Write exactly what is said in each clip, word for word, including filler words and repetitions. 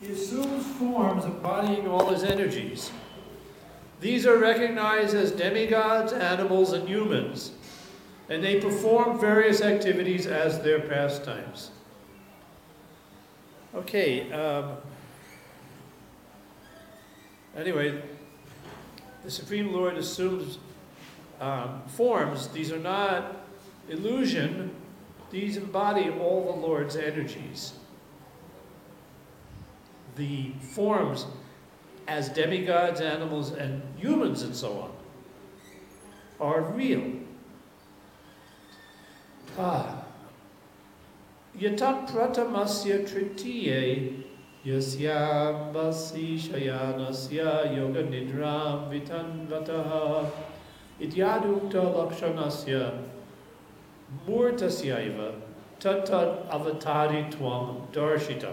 He assumes forms embodying all his energies. These are recognized as demigods, animals, and humans, and they perform various activities as their pastimes. Okay, um, anyway, the Supreme Lord assumes um, forms. These are not illusion. These embody all the Lord's energies. The forms as demigods, animals, and humans, and so on, are real. Ah. Yatat pratamasya tritiye yasyam vasi shayanasya yoga nidram vitanvataha idyadukta lakshanasya murtasyaiva tatat avatari tvam darshita.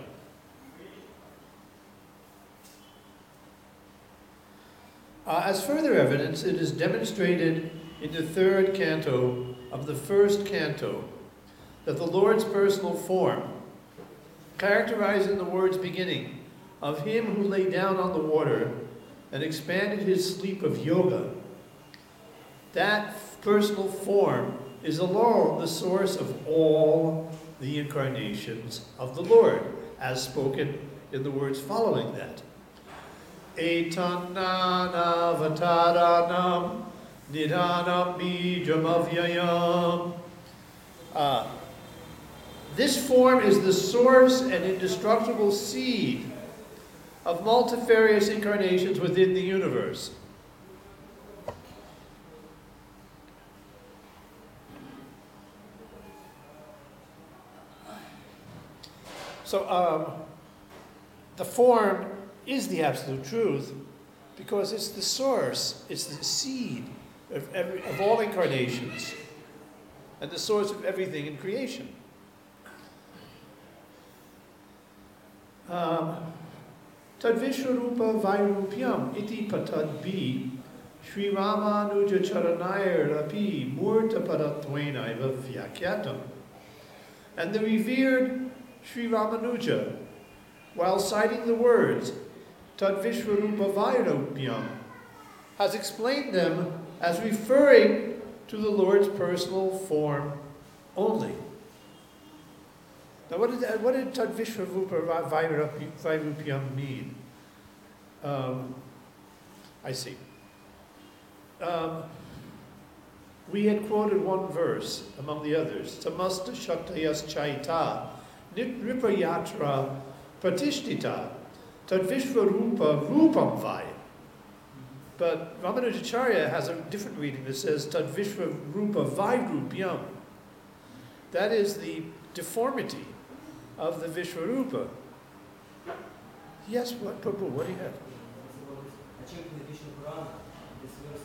Uh, as further evidence, it is demonstrated in the third canto of the first canto that the Lord's personal form, characterized in the words beginning, of him who lay down on the water and expanded his sleep of yoga, that personal form is alone the source of all the incarnations of the Lord, as spoken in the words following that. Etananavataranam nidhanam bijam avyayam. Uh, This form is the source and indestructible seed of multifarious incarnations within the universe. So um, the form is the absolute truth because it's the source, it's the seed of, every, of all incarnations and the source of everything in creation. Tadvishwarupa vairupyam iti patadbi Sri Ramanuja Charanair Rapi Murta Padatvainaiva Vyakyatam. And the revered Sri Ramanuja, while citing the words Tadvishwarupa vairupyam, has explained them as referring to the Lord's personal form only. Now, what did, what did Tadvishwarupa vairupyam mean? Um, I see. Um, we had quoted one verse among the others. Samasta shaktayas chaita nitripayatra pratishtita Tadvishwarupa rupam vai. But Ramanujacharya has a different reading that says Tadvishwarupa vairupyam. That is the deformity of the Vishwarupa. Yes, what, Prabhu, what do you have? Achieving the Vishnu Purana, this verse,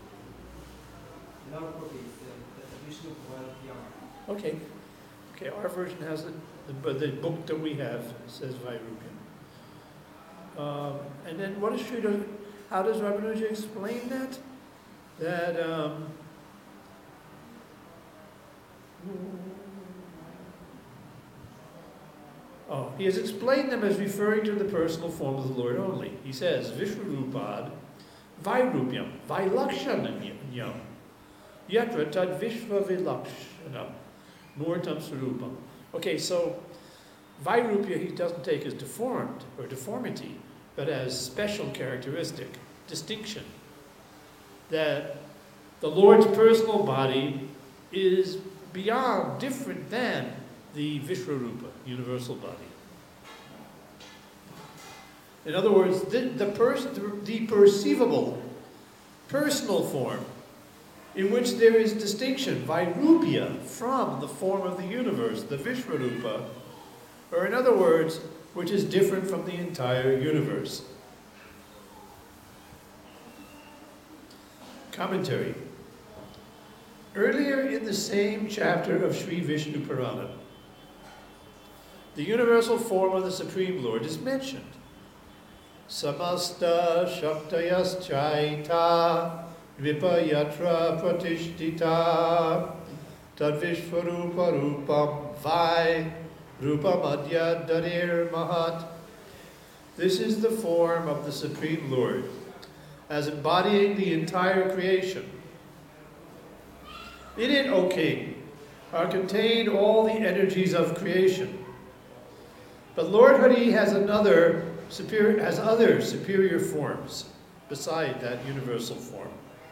in our copy, the Vishnu Purana. Okay, okay. Our version has it, the, the book that we have says Vairupyam. Um, and then what is Sridhar? How does Ramanuja explain that? That um, Oh, he has explained them as referring to the personal form of the Lord only. He says, Vishwarupad, Vairupyam, Vailakshananyam, Yatra tad Vishva Vilakshanam, Murtam Sarupam. Okay, so Vairupya he doesn't take as deformed or deformity, but as special characteristic, distinction. That the Lord's personal body is beyond, different than the Vishwarupa, universal body. In other words, the, the, pers the perceivable, personal form, in which there is distinction, Vairupya, from the form of the universe, the Vishwarupa, or in other words, which is different from the entire universe. Commentary. Earlier in the same chapter of Sri Vishnu Purana, the universal form of the Supreme Lord is mentioned. Samasta Shaktayas Chaita Vipayatra Pratishtita Tadvishwarupa Rupam Vai Rupam Adya Darir Mahat. This is the form of the Supreme Lord, as embodying the entire creation. In it, O King, are contained all the energies of creation. But Lord Hari has another superior, has other superior forms beside that universal form.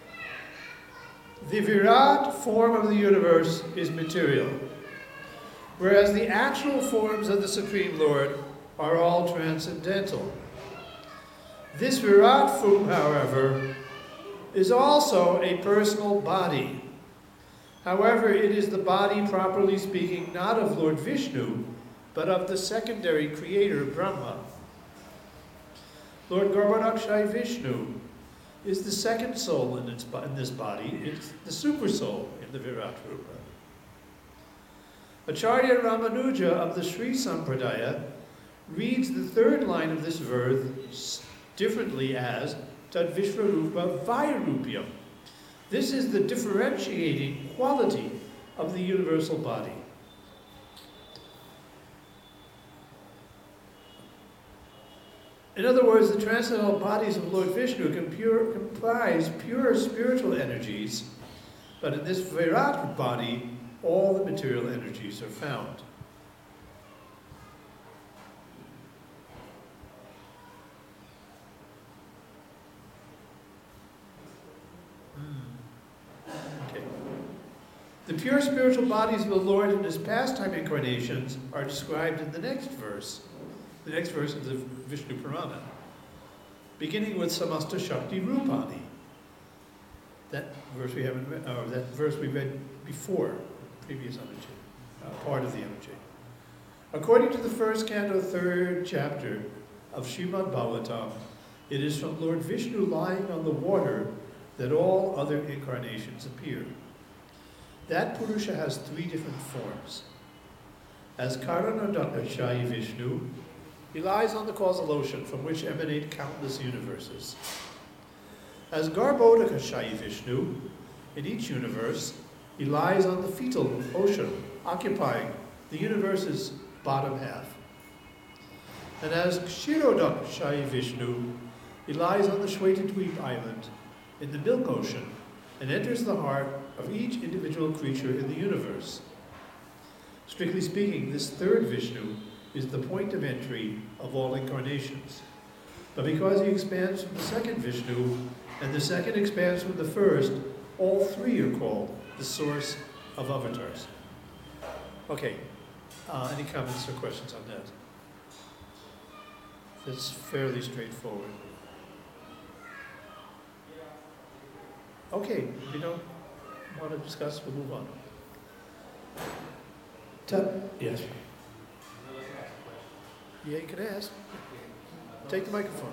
The Virat form of the universe is material, whereas the actual forms of the Supreme Lord are all transcendental. This Virat form, however, is also a personal body. However, it is the body, properly speaking, not of Lord Vishnu, but of the secondary creator, Brahma. Lord Garbhodakshai Vishnu is the second soul in, its, in this body. It's the super soul in the Virat Rupa. Acharya Ramanuja of the Sri Sampradaya reads the third line of this verse differently as Tad Vishvarupa Vairupyam. This is the differentiating quality of the universal body. In other words, the transcendental bodies of Lord Vishnu can pure, comprise pure spiritual energies, but in this Virat body, all the material energies are found. Okay. The pure spiritual bodies of the Lord in his pastime incarnations are described in the next verse. The next verse of the Vishnu Purana, beginning with Samasta Shakti Rupani. That verse we haven't read, or that verse we read before, previous Anuja, uh, part of the Anuja. According to the first canto, third chapter of Srimad Bhagavatam, it is from Lord Vishnu lying on the water that all other incarnations appear. That Purusha has three different forms. As Karanodakashayi Vishnu, he lies on the causal ocean from which emanate countless universes. As Garbhodakashayi Vishnu, in each universe, he lies on the fetal ocean, occupying the universe's bottom half. And as Kshirodakashayi Vishnu, he lies on the Shwetadweep island in the milk ocean and enters the heart of each individual creature in the universe. Strictly speaking, this third Vishnu is the point of entry of all incarnations. But because he expands from the second Vishnu, and the second expands from the first, all three are called the source of avatars. Okay, uh, any comments or questions on that? That's fairly straightforward. Okay, if you don't want to discuss, we'll move on. Ta- yes. Yeah, you can ask. Take the microphone.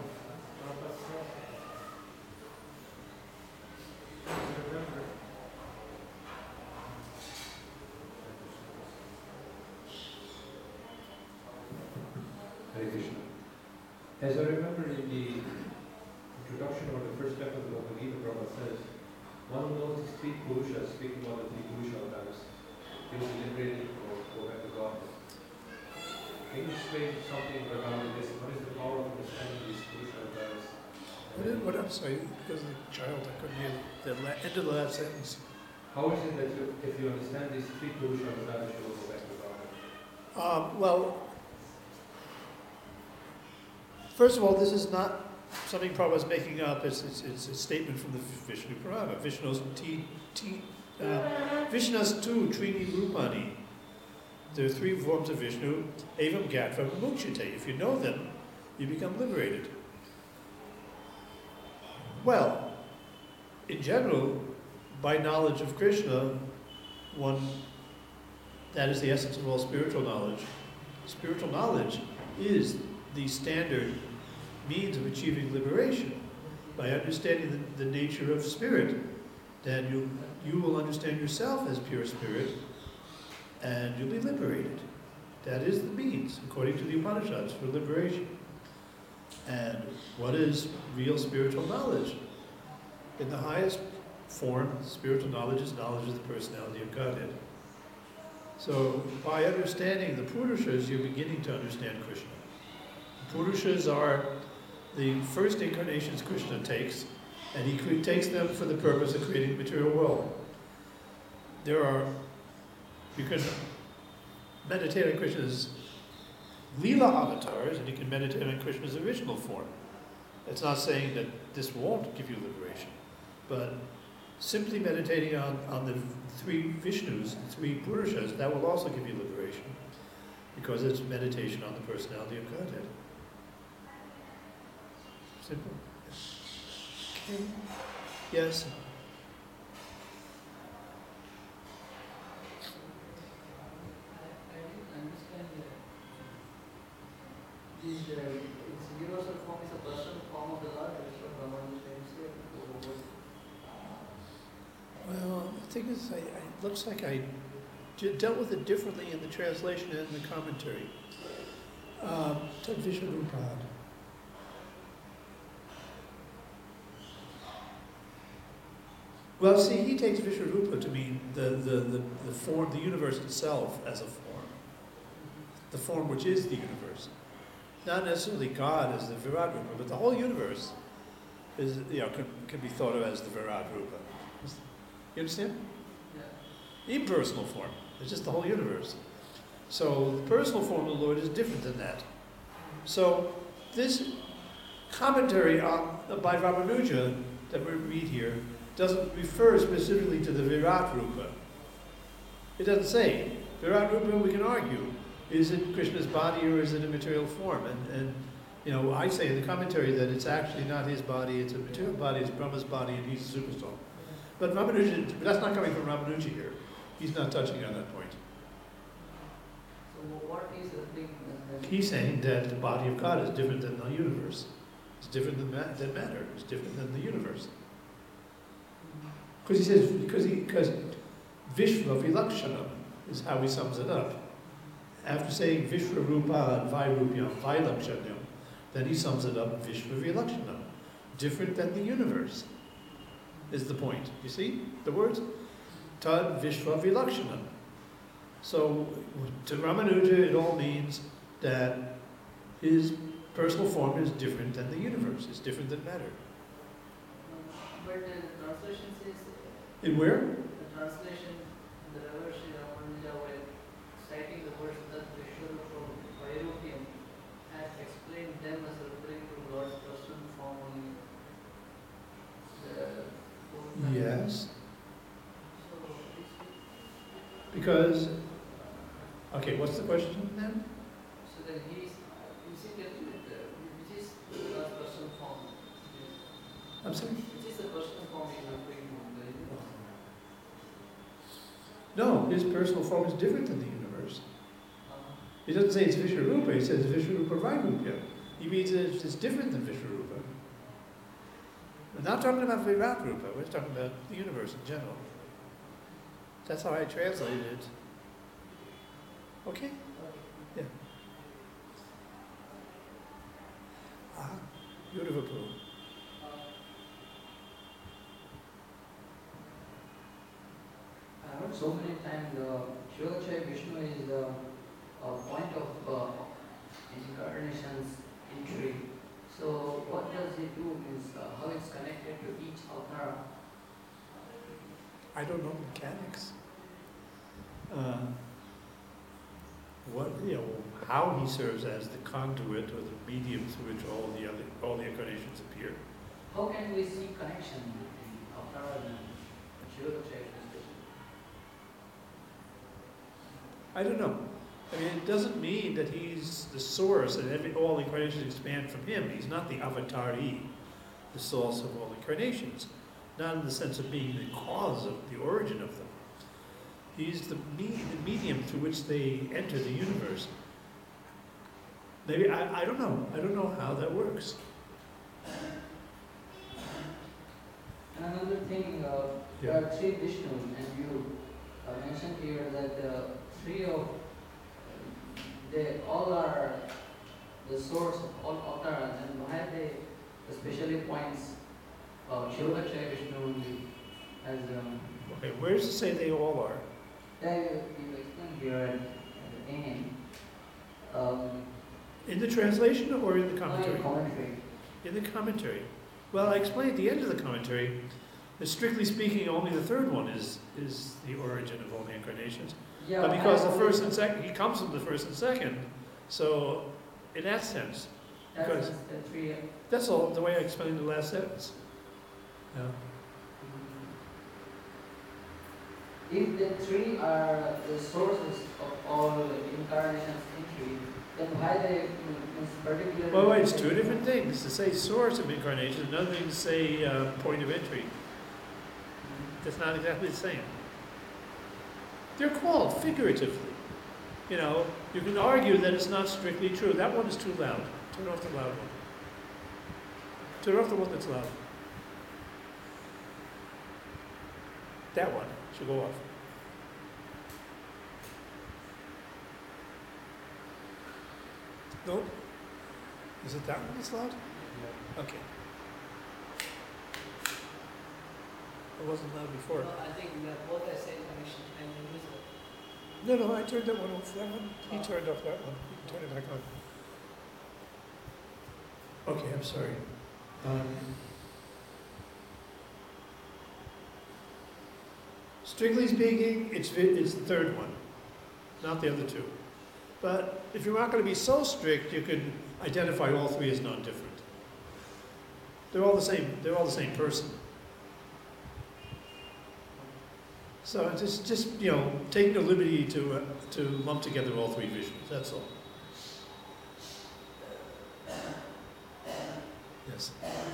Hare Krishna. As I remember in the introduction or the first chapter of the Bhagavad Gita, Prabhupada says, one who knows the three Purushas, speaking about the three Purusha avatars, he will be liberated or go back to Godhead. Can you explain something regarding this? What is the power of understanding these Purusha avatars? What, is, what I'm sorry, because of the child, I couldn't hear the la- end of the last sentence. How is it that you, if you understand these three Purusha avatars, you will go back to Godhead? Um, well, first of all, this is not something Prabhupada's making up. It's, it's, it's a statement from the Vishnu Purana. Vishnu's t, t, uh, Vishnu's tu trini rupani. There are three forms of Vishnu. Evam gatva mukshite. If you know them, you become liberated. Well, in general, by knowledge of Krishna, one, that is the essence of all spiritual knowledge. Spiritual knowledge is the standard means of achieving liberation. By understanding the, the nature of spirit, then you, you will understand yourself as pure spirit, and you'll be liberated. That is the means, according to the Upanishads, for liberation. And what is real spiritual knowledge? In the highest form, spiritual knowledge is knowledge of the personality of Godhead. So by understanding the Purushas, you're beginning to understand Krishna. The Purushas are the first incarnations Krishna takes, and he cre- takes them for the purpose of creating the material world. There are, you can meditate on Krishna's Leela avatars, and you can meditate on Krishna's original form. It's not saying that this won't give you liberation, but simply meditating on, on the three Vishnus, the three Purushas, that will also give you liberation, because it's meditation on the personality of Godhead. Simple. Okay. Yes. This uh, universal form is a personal form of the Lord, that is what Brahman is trying to say. Well, the thing is, I, I, it looks like I j- dealt with it differently in the translation and in the commentary. Um, Tadvisharupad. Well, see, he takes Vishwarupa to mean the, the, the, the form, the universe itself as a form. The form which is the universe. Not necessarily God as the Virat Rupa, but the whole universe is, you know, can, can be thought of as the Virat Rupa. You understand? Yeah. Impersonal form. It's just the whole universe. So the personal form of the Lord is different than that. So this commentary on, by Ramanuja that we read here doesn't refer specifically to the Virat Rupa. It doesn't say. Virat Rupa, we can argue. Is it Krishna's body or is it a material form? And, and you know, I say in the commentary that it's actually not his body, it's a material body, it's Brahma's body, and he's a superstar. But Ramanuja, but that's not coming from Ramanuja here. He's not touching on that point. So what is the thing? He's saying that the body of God is different than the universe. It's different than, ma- than matter. It's different than the universe. Because he says, because he, because Vishva Vilakshanam is how he sums it up. After saying Vishwarupa and Vairupyam, Vailakshanam, then he sums it up Vishva Vilakshanam. Different than the universe is the point. You see the words? Tad Vishva Vilakshanam. So to Ramanuja it all means that his personal form is different than the universe. It's different than matter. But the translation says, In where? the translation, the reverse Ramanuja, while citing the verse that Vishwarupa from Vairupiam has explained them as referring to Lord's personal form only. The fourth line. Yes. So, is it- Because, okay, what's the question then? so then he is, is it definite, uh, which is Lord's personal form? I'm sorry? Which is the personal form he is referring to? The universe? No, his personal form is different than the universe. Uh, He doesn't say it's Vishwarupa, he says Vishwarupa Vairupya. He means that it's, it's different than Vishwarupa. We're not talking about Virat Rupa, we're talking about the universe in general. That's how I translated it. Okay? Yeah. Ah, beautiful. I heard so many times uh, Shivachai Vishnu is the uh, point of uh, incarnation's entry. So what does it do? Means uh, how it's connected to each avatar? I don't know mechanics. Uh, what, you know, how he serves as the conduit or the medium through which all the other, all the incarnations appear. How can we see connection between avatar and Shivachai Vishnu? I don't know. I mean, it doesn't mean that he's the source and every, all incarnations expand from him. He's not the avatari, the source of all incarnations. Not in the sense of being the cause of the origin of them. He's the, me, the medium through which they enter the universe. Maybe, I, I don't know. I don't know how that works. And another thing, uh, Yeah. there are three Vishnu, and you uh, mentioned here that uh, three of they all are the source of all avatars, and why they especially points uh, Shivachai Vishnu only as um, Okay, where does it say they all are? that you, you explained here at, at the end. Um, In the translation or in the No, commentary? in commentary. In the commentary. Well, I explained at the end of the commentary that strictly speaking, only the third one is, is the origin of all the incarnations. Yeah, But because I the first and always- second, he comes from the first and second, so in that sense, That's because- the three. that's all, the way I explained the last sentence. Yeah. If the three are the sources of all incarnations entry, then why they means particularly? Well, wait, it's two different things. To say source of incarnation, another thing to say uh, point of entry. That's not exactly the same. They're called figuratively. You know, you can argue that it's not strictly true. That one is too loud. Turn off the loud one. Turn off the one that's loud. That one should go off. Nope. Is it that one that's loud? Okay. It wasn't loud before. No, I think we are both the same connection and use it. No, no, I turned that one off. That one, he turned off that one. You can turn it back on. Okay, I'm sorry. Um, strictly speaking, it's, vi- it's the third one, not the other two. But if you're not going to be so strict, you can identify all three as non-different. They're all the same. They're all the same person. So it's just, just you know, taking the liberty to uh, to lump together all three visions. That's all. Yes.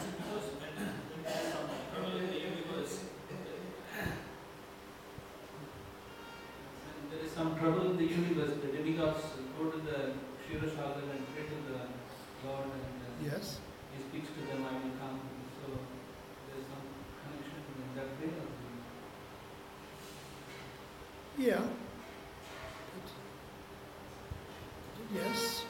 There is some trouble in the universe. The demigods go to the Kshirosagar and pray to the Lord, and uh, Yes. he speaks to them, I will come. So there is some connection in that way. Of the Yeah. Yes.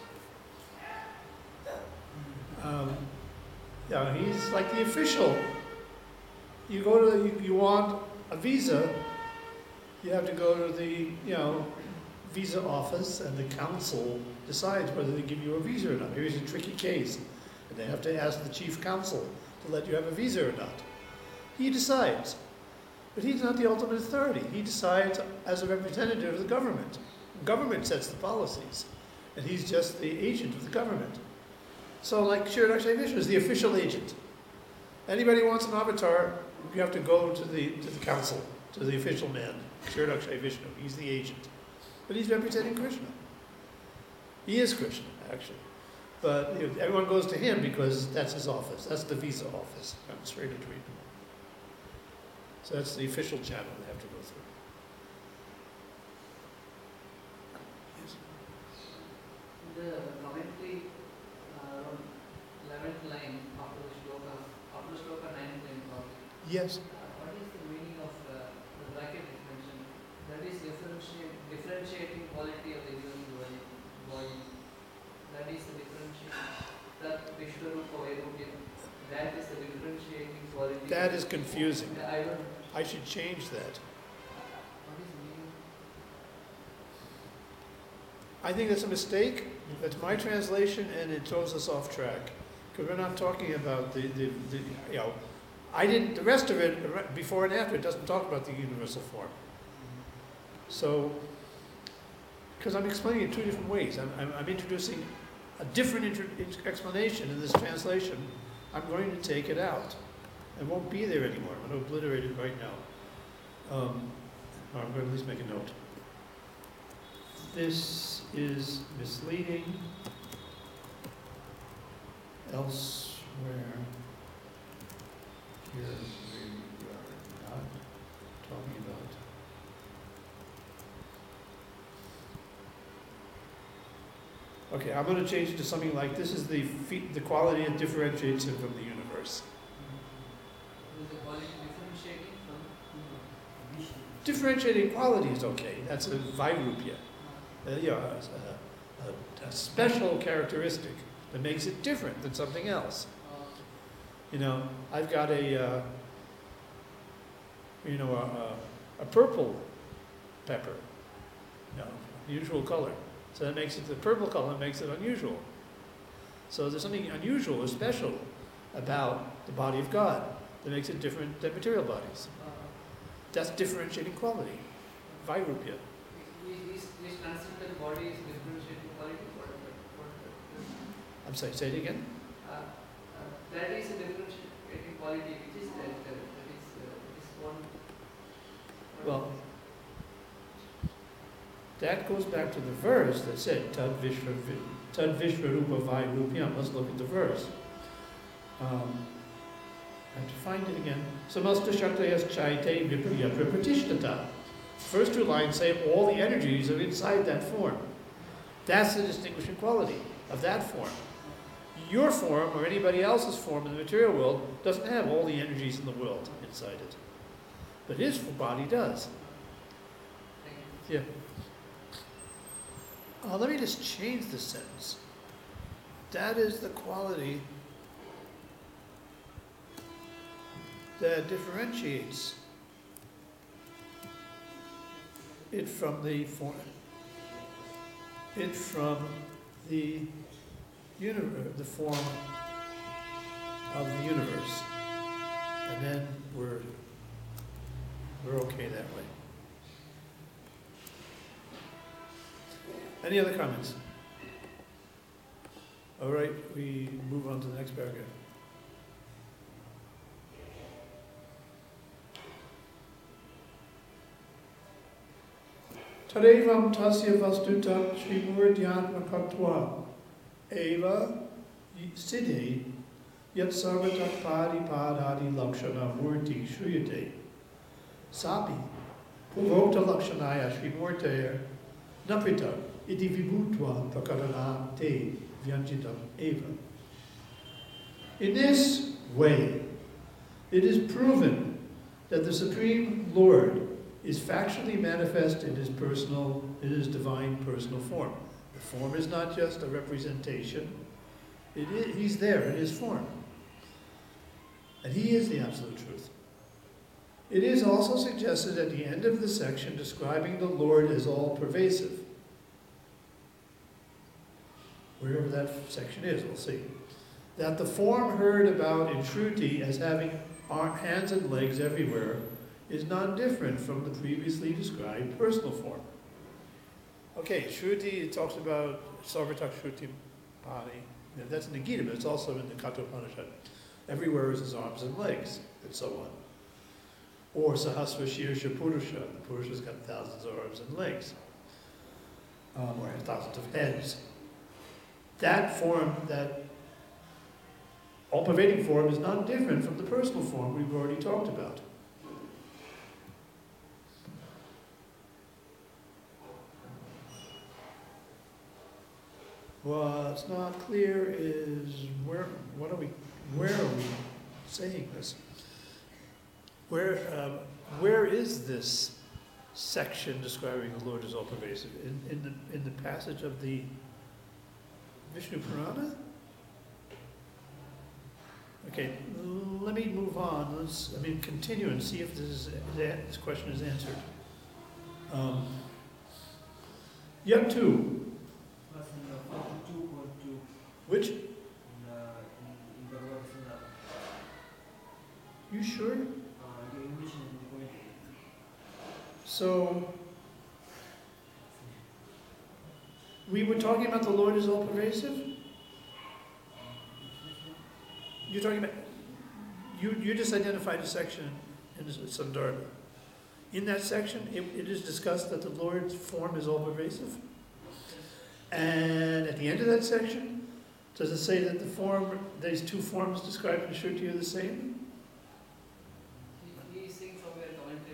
Um, yeah, he's like the official. You go to, you, you want a visa, you have to go to the, you know, visa office, and the council decides whether they give you a visa or not. Here's a tricky case, and they have to ask the chief counsel to let you have a visa or not. He decides. But he's not the ultimate authority. He decides as a representative of the government. The government sets the policies, and he's just the agent of the government. So like Shri Akshay Vishnu is the official agent. Anybody wants an avatar, you have to go to the, to the council, to the official man, Shri Akshay Vishnu. He's the agent. But he's representing Krishna. He is Krishna, actually. But you know, everyone goes to him because that's his office. That's the visa office. Comes straight into it. So that's the official channel they have to go through. Yes. The commentary, uh, around eleventh line after the shloka, after the shloka ninth line probably. Yes. Uh, what is the meaning of uh, the bracket is mentioned? That is differentiate, differentiating quality of the human body. body. That is the differentiating. That Vishwarupa Vairupya. That is the differentiating quality. That is confusing. I don't. I should change that. What is the meaning? I think that's a mistake. That's my translation, and it throws us off track. Because we're not talking about the, the, the, you know, I didn't, the rest of it, before and after, it doesn't talk about the universal form. So, because I'm explaining it two different ways. I'm, I'm, I'm introducing a different intro, explanation in this translation. I'm going to take it out. It won't be there anymore. I'm going to obliterate it right now. Um, or I'm going to at least make a note. This is misleading elsewhere. Here we are not talking about. Okay, I'm going to change it to something like this is the fe- the quality that differentiates him from the universe. Is the quality differentiating from Vishnu? Differentiating quality is okay. That's a vairupya. Uh, you know, a, a, a special characteristic that makes it different than something else. Uh, You know, I've got a, uh, you know, a, a, a purple pepper, you know, unusual color. So that makes it, the purple color makes it unusual. So there's something unusual or special about the body of God that makes it different than material bodies. Uh, That's differentiating quality. Vairupya. Is is transcendental body is differentiating quality? What, what, what, I'm sorry, say it again. uh, uh, that is a differentiating quality, which is that, that, that is, uh, that is one. one Well, that goes back to the verse that said, Tad Vishva, Tad Vishvarupa Vairupyam. Let's look at the verse. Um, I have to find it again. Samasta Shaktayas Chaite Vipriyatra Pratishtata. First two lines say all the energies are inside that form. That's the distinguishing quality of that form. Your form, or anybody else's form in the material world, doesn't have all the energies in the world inside it. But his body does. thing. Yeah. Uh, let me just change the sentence. That is the quality that differentiates it from the form, it from the universe, the form of the universe, and then we're we're okay that way. Any other comments? All right, we move on to the next paragraph. Tadevam tasya vastutam shrimurdhyatmakatva eva siddhe yat sarvatak padi padadi lakshana murti shruyate sapi purvokta lakshanaya shrimurtaya naprita iti vibhutva prakarana te vyanjitam eva. In this way, it is proven that the Supreme Lord is factually manifest in his personal, in his divine personal form. The form is not just a representation. It is, he's there in his form. And he is the absolute truth. It is also suggested at the end of the section describing the Lord as all-pervasive. Wherever that section is, we'll see. That the form heard about in Shruti as having hands and legs everywhere is not different from the previously described personal form. Okay, Shruti, it talks about Sarvatak Shruti Pani. That's in the Gita, but it's also in the Kathopanishad. Everywhere is his arms and legs, and so on. Or Sahasra Shirsha Purusha. The Purusha's got thousands of arms and legs, um, or thousands of heads. That form, that all-pervading form, is not different from the personal form we've already talked about. What's not clear is where, what are we, where are we saying this? Where, um, where is this section describing the Lord as all-pervasive? In, in the in the passage of the Vishnu Purana? Okay, let me move on. Let's, I mean, continue and see if this is, this question is answered. Um, Yatu. Which? In, uh, in, in the words in the, You sure? uh, the English and the poetry. So, we were talking about the Lord is all-pervasive? You're talking about, you, you just identified a section in the Sandarbha. In that section, it, it is discussed that the Lord's form is all-pervasive. And at the end of that section, does it say that the form, these two forms described in Shruti are the same? He, he is saying from your commentary.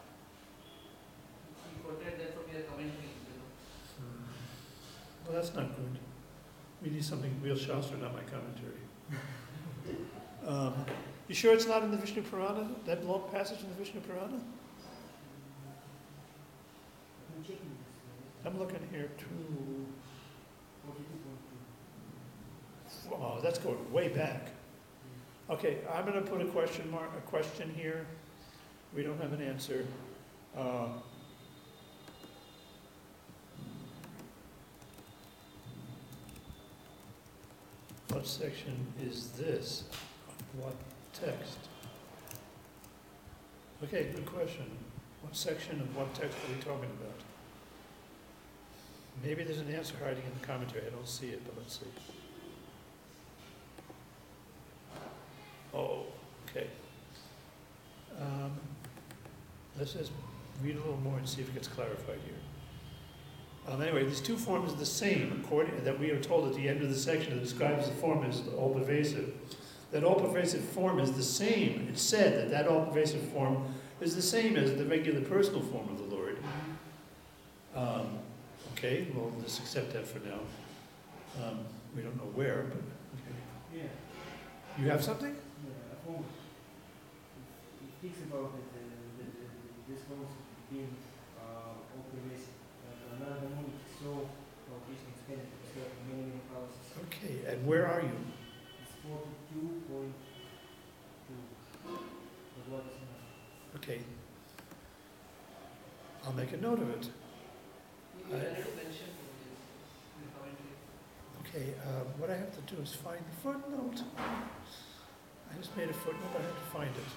He quoted that from your commentary. You know. Well, that's not good. We need something real Shastra, not my commentary. um, you sure it's not in the Vishnu Purana, that long passage in the Vishnu Purana? I'm checking this. I'm looking here too. forty-two point two. Oh, that's going way back. Okay, I'm going to put a question mark, a question here. We don't have an answer. Uh, what section is this? What text? Okay, good question. What section of what text are we talking about? Maybe there's an answer hiding in the commentary. I don't see it, but let's see. Oh, okay. Um, let's just read a little more and see if it gets clarified here. Um, anyway, these two forms are the same, according that we are told at the end of the section that describes the form as all-pervasive. That all-pervasive form is the same. It's said that that all-pervasive form is the same as the regular personal form of the Lord. Um, okay, well, let's accept that for now. Um, we don't know where, but okay. Yeah, You have something? yeah, at home. It speaks about the, the, the, the, this concept being uh, all pervasive. Uh, another one is so how Krishna explained it, it's got many, many houses. Okay, and where are you? It's forty-two point two. But what is enough? Okay. I'll make a note of it. You I- already mentioned in the commentary. Okay, uh, what I have to do is find the footnote. I just made a footnote, I have to find it.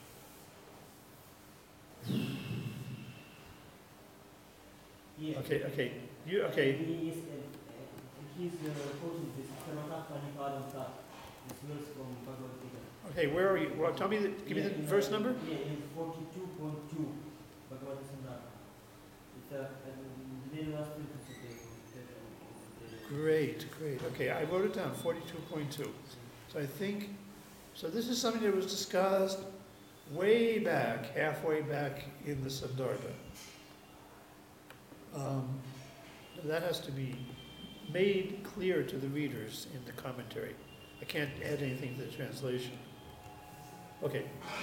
Yeah. Okay, okay, you, okay, He is, uh, he's uh, quoting this Sarvata Panipadanta, this verse from Bhagavad Gita. okay, where are you? Well, tell me, the, give me Yeah, the in, verse uh, number? Yeah, in forty-two point two, Bhagavad Gita. It's uh, the very last sentence of the, the, the, Great, great, okay, I wrote it down, forty-two point two. So I think, so this is something that was discussed way back, halfway back in the Siddhartha. Um, that has to be made clear to the readers in the commentary. I can't add anything to the translation. Okay.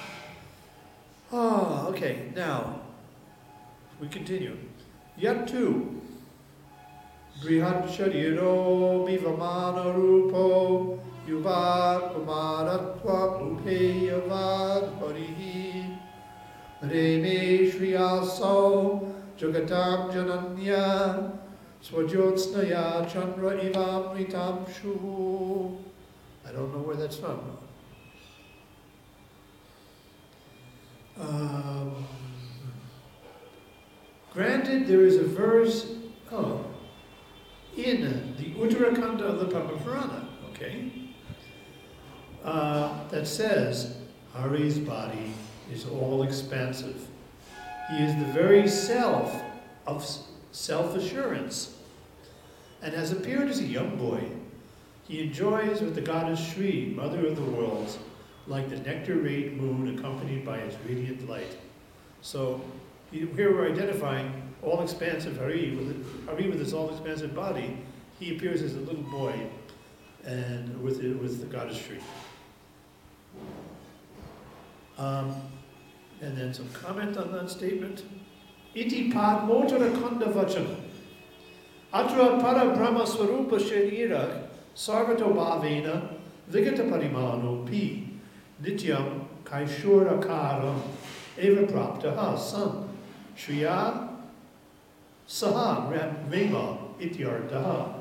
Ah, okay, now, we continue. Yatu, Brihat Shariro Mivamana Rupo Yuvad Kumaratva Upeyavad Harihi Reme Shriyaso Jagatam Jananya Swajyotsnaya Chandra Ivam Ritam Shu. I don't know where that's from. Um, granted, there is a verse, oh, in the Uttarakhanda of the Padma Purana, okay, uh, that says, Hari's body is all expansive. He is the very self of self-assurance, and has appeared as a young boy. He enjoys with the goddess Shri, mother of the worlds, like the nectar-rayed moon accompanied by its radiant light. So here we're identifying all-expansive Hari, with Hari with his all-expansive body. He appears as a little boy, and with the, with the goddess Shri. Um, and then some comment on that statement. Iti pad motara kanda vachana. Atra para brahma swarupa sharira sarvato bhavena vigata parimano pi nityam kaishura karam eva praptaha san shriya saha vema ityartaha.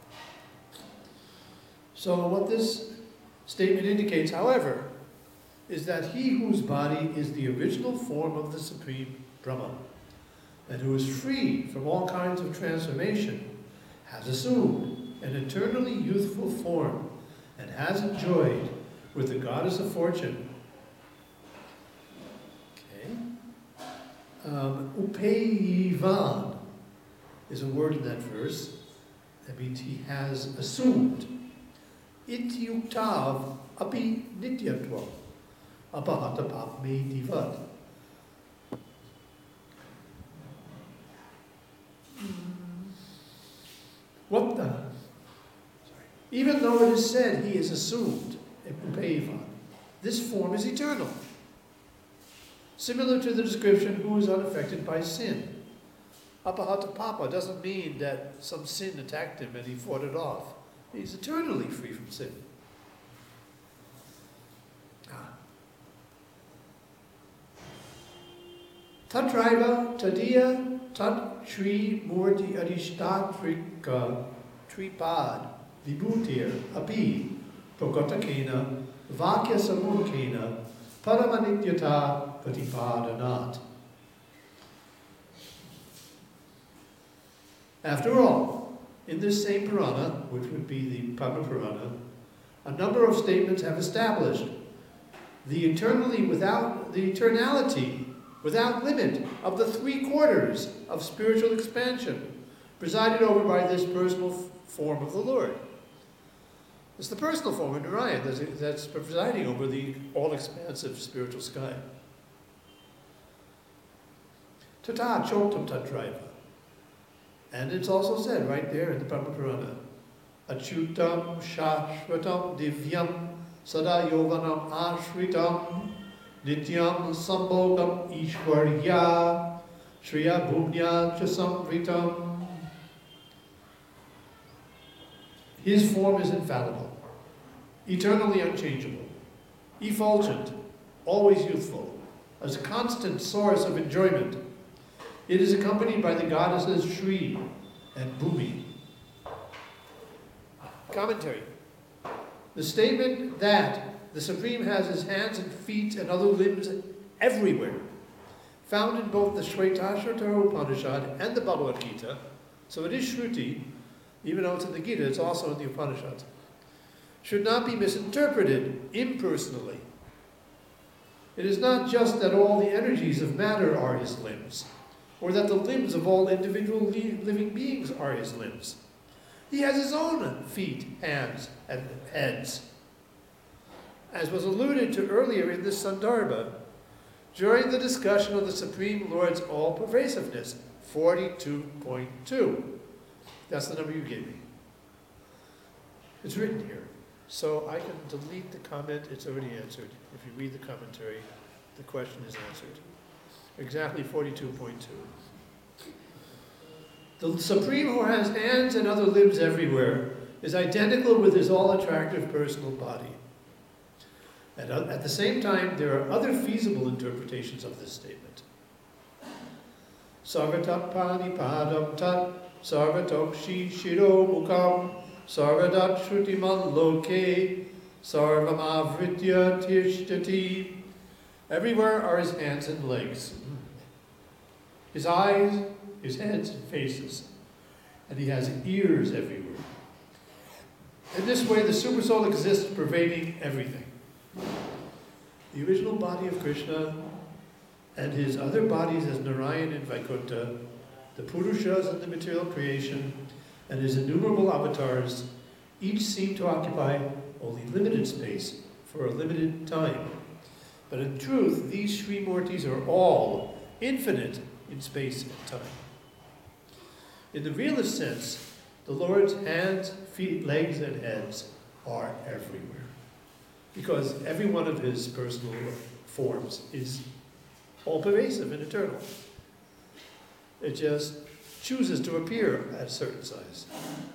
So what this statement indicates, however, is that he whose body is the original form of the Supreme Brahman, and who is free from all kinds of transformation, has assumed an eternally youthful form, and has enjoyed with the goddess of fortune. Okay. Um, Upeyivan is a word in that verse. That means he has assumed. Ityuktav api nityatva. Apahatapap me divat. What the? Sorry. Even though it is said he is assumed, this form is eternal. Similar to the description who is unaffected by sin. Apahatapapa doesn't mean that some sin attacked him and he fought it off. He's eternally free from sin. Tatraiva tadiya tat shri murti adishtatrika tripad vibhutir api Pragotakena, Vakya Samurkena, Paramanityata Pratipadanat. After all, in this same Purana, which would be the Padma Purana, a number of statements have established the eternally without the eternality without limit of the three quarters of spiritual expansion presided over by this personal f- form of the Lord. It's the personal form of Narayan that's, that's presiding over the all-expansive spiritual sky. Tata choktam tatraiva. And it's also said right there in the Padma Purana, Achutam shashvatam divyam sada yovanam ashritam nityam sambhogam ishwarya shriya bhumya chasamritam. His form is infallible, eternally unchangeable, effulgent, always youthful, as a constant source of enjoyment. It is accompanied by the goddesses Shri and Bhumi. Commentary. The statement that the Supreme has his hands and feet and other limbs everywhere, found in both the Shvetashvatara Upanishad and the Bhagavad Gita, so it is Shruti, even though it's in the Gita, it's also in the Upanishads, should not be misinterpreted impersonally. It is not just that all the energies of matter are his limbs, or that the limbs of all individual li- living beings are his limbs. He has his own feet, hands, and heads. As was alluded to earlier in this Sandarbha, during the discussion of the Supreme Lord's all-pervasiveness, forty-two point two. That's the number you gave me. It's written here. So I can delete the comment, it's already answered. If you read the commentary, the question is answered. Exactly forty-two point two. The Supreme, who has hands and other limbs everywhere, is identical with his all-attractive personal body. And at the same time, there are other feasible interpretations of this statement. Sarvatat pani padam tat, sarvatok shi shiro mukam, sarvadat shrutiman loke, sarvam avritya tishtati. Everywhere are his hands and legs, his eyes, his heads and faces, and he has ears everywhere. In this way, the Supersoul exists pervading everything. The original body of Krishna and his other bodies as Narayan and Vaikuntha, the Purushas and the material creation, and his innumerable avatars, each seem to occupy only limited space for a limited time. But in truth, these Sri Murtis are all infinite in space and time. In the realist sense, the Lord's hands, feet, legs, and heads are everywhere, because every one of his personal forms is all-pervasive and eternal. It just chooses to appear at a certain size.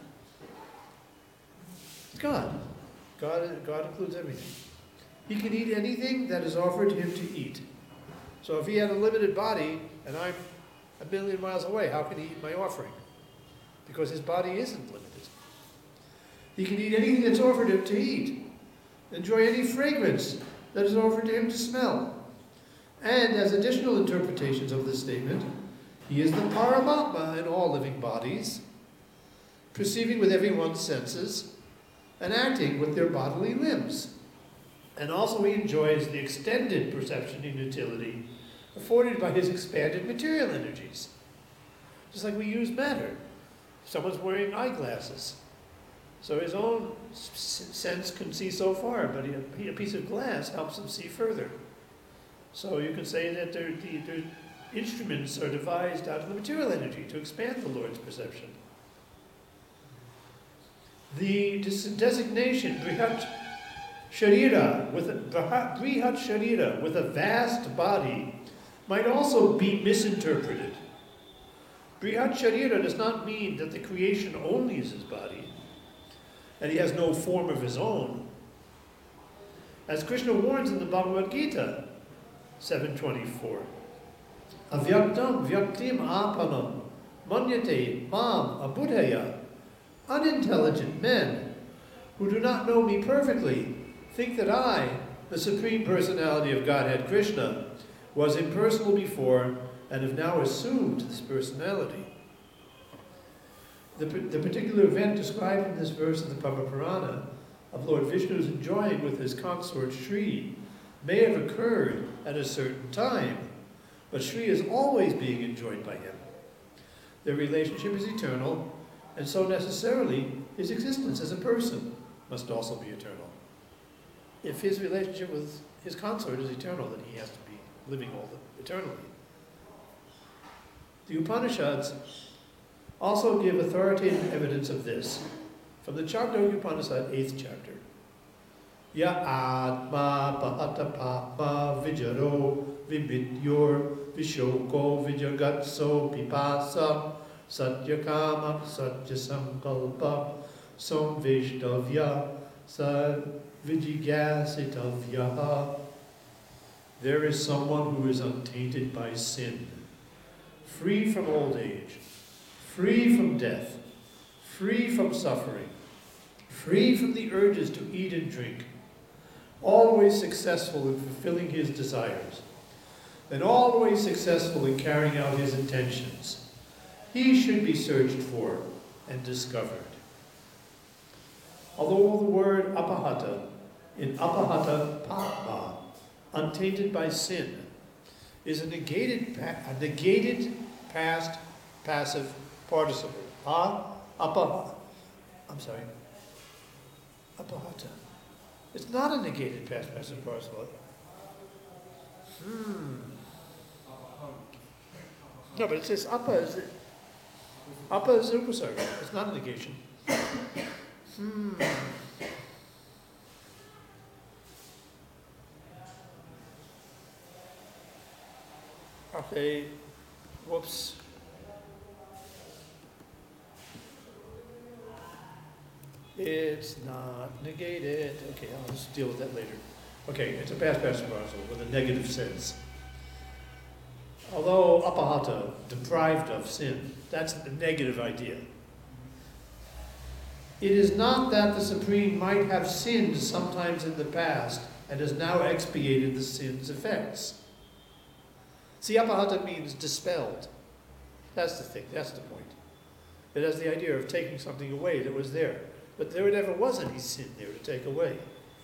It's God. God, God includes everything. He can eat anything that is offered to him to eat. So if he had a limited body, and I'm a million miles away, how can he eat my offering? Because his body isn't limited. He can eat anything that's offered him to eat. Enjoy any fragrance that is offered to him to smell. And as additional interpretations of this statement, he is the Paramatma in all living bodies, perceiving with everyone's senses, and acting with their bodily limbs. And also he enjoys the extended perception and utility afforded by his expanded material energies. Just like we use matter. Someone's wearing eyeglasses. So his own s- sense can see so far, but a piece of glass helps him see further. So you can say that their, the, their instruments are devised out of the material energy to expand the Lord's perception. The des- designation Brihat Sharira, with a, Brihat Sharira, with a vast body, might also be misinterpreted. Brihat Sharira does not mean that the creation only is his body, and he has no form of his own. As Krishna warns in the Bhagavad Gita, seven twenty-four, Avyaktam vyaktim apanam manyate mam abudhaya. Unintelligent men who do not know me perfectly, think that I, the Supreme Personality of Godhead Krishna, was impersonal before and have now assumed this personality. The, the particular event described in this verse of the Padma Purana of Lord Vishnu's enjoying with his consort Shri may have occurred at a certain time, but Shri is always being enjoyed by him. Their relationship is eternal, and so necessarily his existence as a person must also be eternal. If his relationship with his consort is eternal, then he has to be living all the, eternally. The Upanishads also give authoritative evidence of this from the Chandogya Upanishad, eighth chapter. Ya atma pahata papa vijaro vibidyor vishoko vijagatso pipasa satyakama satyasamkalpa somvishtavya sadvijigasitavya. There is someone who is untainted by sin, free from old age, free from death, free from suffering, free from the urges to eat and drink, always successful in fulfilling his desires, and always successful in carrying out his intentions. He should be searched for and discovered. Although the word apahata in apahata papa, untainted by sin, is a negated, a negated past passive participle. Pa, apa, I'm sorry, apahata. It's not a negated past passive participle. Hmm. No, but it says apa is apa is upasarga. It's not a negation. Hmm. Okay. Whoops. It's not negated. Okay, I'll just deal with that later. Okay, it's a past passive participle with a negative sense. Although apahata, deprived of sin, that's a negative idea. It is not that the Supreme might have sinned sometimes in the past and has now expiated the sin's effects. See, apahata means dispelled. That's the thing, that's the point. It has the idea of taking something away that was there. But there never was any sin there to take away.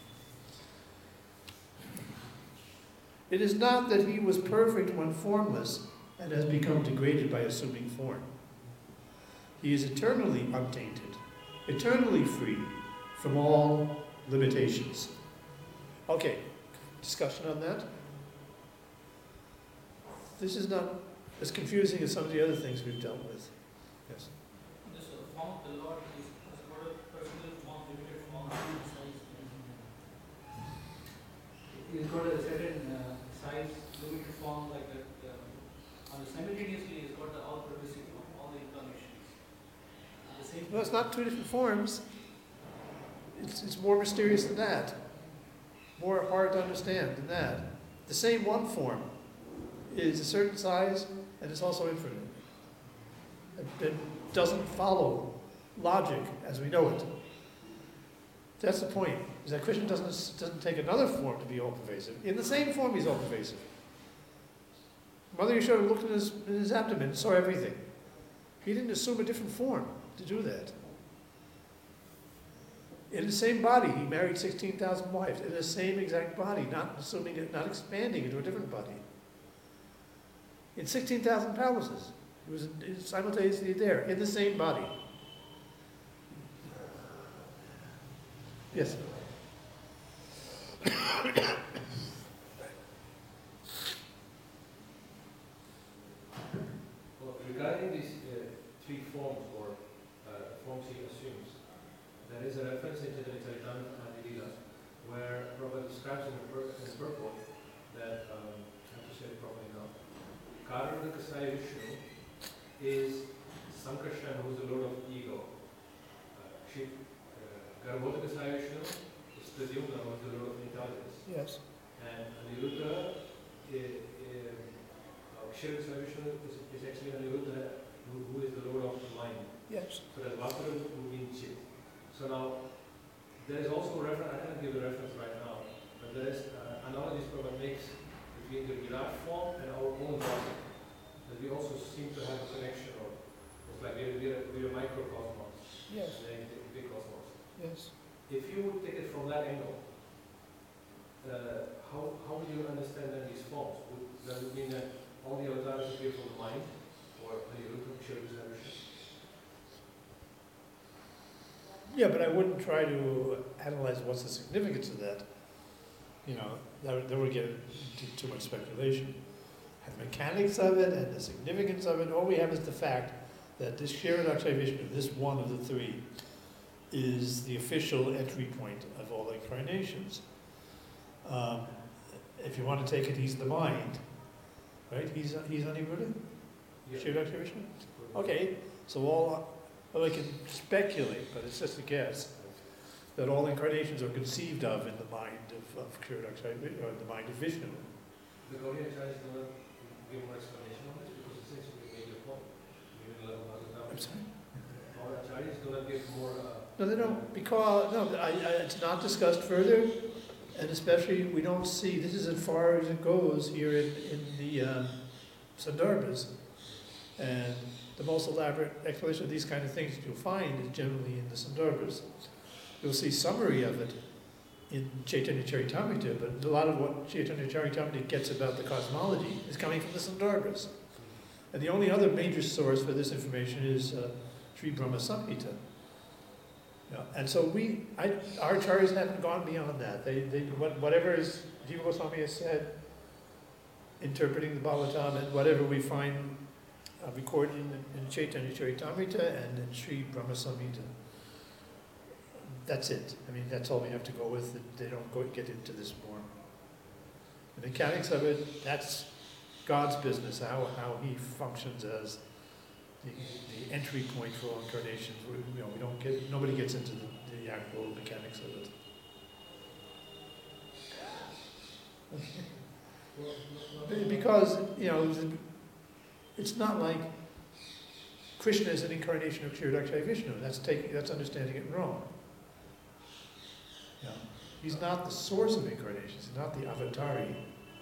It is not that he was perfect when formless and has become degraded by assuming form. He is eternally untainted, eternally free from all limitations. Okay, discussion on that? This is not as confusing as some of the other things we've dealt with. Yes? This uh, form of the Lord is has got a personal form, limited form, size. He's got a certain uh, size, limited form like that. Uh, and simultaneously, he's got the all-pervasive form, all the incarnations. At the same Well, it's not two different forms. It's, it's more mysterious than that. More hard to understand than that. The same one form is a certain size and it's also infinite. It, it doesn't follow logic as we know it. That's the point, is that Krishna doesn't, doesn't take another form to be all-pervasive. In the same form, he's all-pervasive. Mother Yashoda looked in his, in his abdomen and saw everything. He didn't assume a different form to do that. In the same body, he married sixteen thousand wives. In the same exact body, not assuming it, not expanding into a different body. In sixteen thousand palaces, he was simultaneously there, in the same body. Yes? Well, regarding these uh, three forms or uh, forms he assumes, there is a reference in Charitamrita Adilila where Prabhupada describes in, pur- in purport that, um, I have to say it properly now, Karanakasaya Vishnu is Sankarshan, who is the lord of ego. Uh, Shiv, uh, Garbhodakasaya Vishnu is Pradyumna, who is the lord of intelligence. Yes. And Aniruddha, Akshara Vishnu is, is actually Aniruddha, who, who is the lord of the mind. Yes. So that Vakara would mean Chit. So now, There is also a reference, I cannot give the reference right now, but there is uh, analogies Prabhupada makes between the Virat form and our own body. That we also seem to have a connection, or it's like we're, we're, we're a microcosmos, Yes, and then the big cosmos. yes. If you would take it from that angle, uh, how, how would you understand then these forms? Would, that would mean that all the avatars appear from the mind, or are you looking at Shiva's everything? Yeah, but I wouldn't try to analyze what's the significance of that. You know, that would, that would get into too much speculation. And the mechanics of it and the significance of it, all we have is the fact that this Kshirodakshai Vishnu, this one of the three, is the official entry point of all incarnations. Um, if you want to take it, he's the mind, right? He's he's Aniruddha, Yeah. Kshirodakshai Vishnu. Okay, so all well, I can speculate, but it's just a guess, that all incarnations are conceived of in the mind of, of Kshirodakshai, or the mind of Vishnu. The Gaudiya Acharyas do not give more explanation on this because it seems to be a major point. Even level of I'm the sorry? Our Acharyas do not give more. Uh, No, they don't, because, no, I, I, it's not discussed further, and especially we don't see, this is as far as it goes here in, in the um, Sandarbhas. And the most elaborate explanation of these kind of things you'll find is generally in the Sandarbhas. You'll see summary of it in Chaitanya Charitamrita, but a lot of what Chaitanya Charitamrita gets about the cosmology is coming from the Sandarbhas. And the only other major source for this information is uh, Sri Brahma Samhita. Yeah, and so we, I, our acharyas haven't gone beyond that. They, they, what, whatever is Jiva Goswami has said, interpreting the Bhagavatam, and whatever we find uh, recorded in, in Chaitanya Charitamrita and in Sri Brahma Samhita. That's it. I mean, that's all we have to go with. They don't go get into this more. The mechanics of it, that's God's business, how, how he functions as the, the entry point for all incarnations. We, you know, we don't get, nobody gets into the, the actual mechanics of it. Be- Because, you know, it's not like Krishna is an incarnation of Kshirodakshai Vishnu. That's taking, that's understanding it wrong. You know, he's not the source of incarnations. He's not the avatari.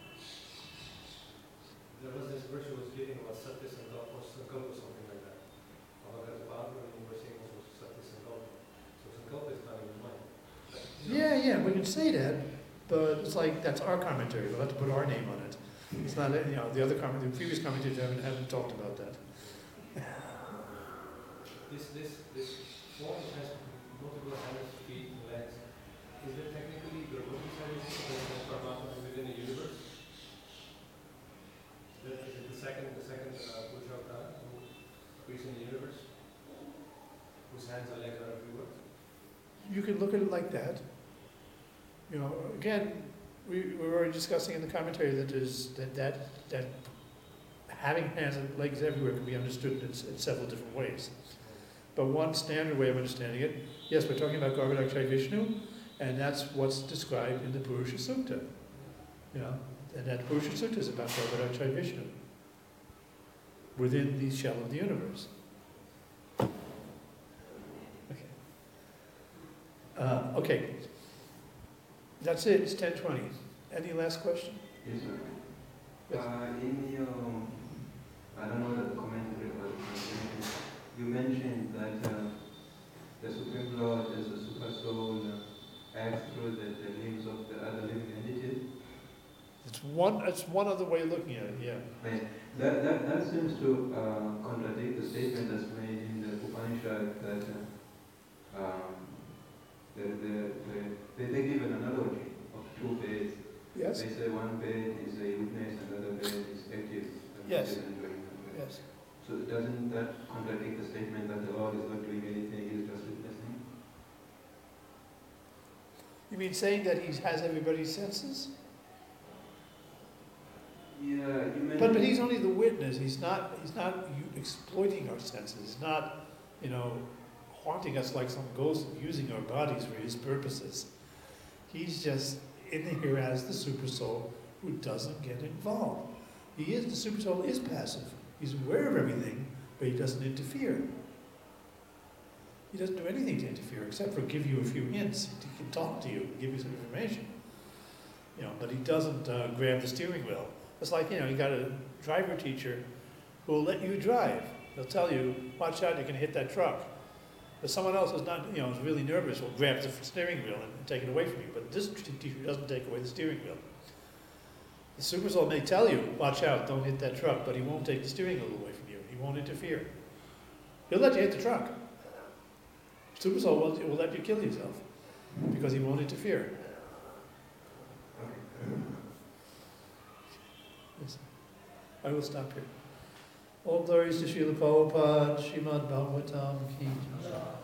there was this verse who was speaking about Satya Sankalpa or Sankalpa, something like that. About that Bhagavad, and you were saying also Satya Sankalpa. So Sankalpa is not in the mind. But, you know, Yeah, yeah, we can say that, but it's like that's our commentary. We'll have to put our name on it. It's not, you know, the other comment, the previous commentators haven't, haven't talked about that. This, this, this form has multiple hands, feet, legs. Is it technically the representation of Paramatma within a universe? That, is it the second, the second uh, Purusha Avatar who appears in the universe? Whose hands and legs are everywhere? You can look at it like that. You know, again, we, we were already discussing in the commentary that is that that that having hands and legs everywhere can be understood in, in several different ways. But one standard way of understanding it, yes, we're talking about Garbhodakshai Vishnu, and that's what's described in the Purusha Sukta. You know, and that Purusha Sukta is about Garbhodakshai Vishnu within the shell of the universe. Okay. Uh, okay. That's it. It's ten twenty. Any last question? Yes, sir. Yes. Uh, in your, I don't know the commentary, but you mentioned that uh, the Supreme Lord as a super soul uh, acts through the, the limbs of the other living entities. It's one. It's one other way of looking at it. Yeah. Right. That, that, that seems to uh, contradict the statement that's made in the Upanishad that uh, um, the, the, the, they, they give an analogy of two beds. Yes. They say one bed is a witness, another bed is active. and Yes. is enjoying the bed. Yes. So doesn't that contradict the statement that the Lord is not doing anything, he is just witnessing? You mean saying that he has everybody's senses? Yeah, you mentioned... But but he's only the witness. He's not. He's not u- exploiting our senses. He's not, you know, haunting us like some ghost, using our bodies for his purposes. He's just in here as the super soul who doesn't get involved. He is the super soul is passive. He's aware of everything, but he doesn't interfere. He doesn't do anything to interfere except for give you a few hints. He can talk to you, give you some information. You know, but he doesn't uh, grab the steering wheel. It's like, you know, you got a driver teacher who will let you drive. They'll tell you, watch out, you're going to hit that truck. But someone else is not, you know, is really nervous, will grab the steering wheel and, and take it away from you. But this teacher doesn't take away the steering wheel. The super soul may tell you, watch out, don't hit that truck, but he won't take the steering wheel away from you. He won't interfere. He'll let you hit the truck. Super soul will, will let you kill yourself because he won't interfere. Yes. I will stop here. All glories to Srila Prabhupada, Srimad Bhagavatam Ki Jai.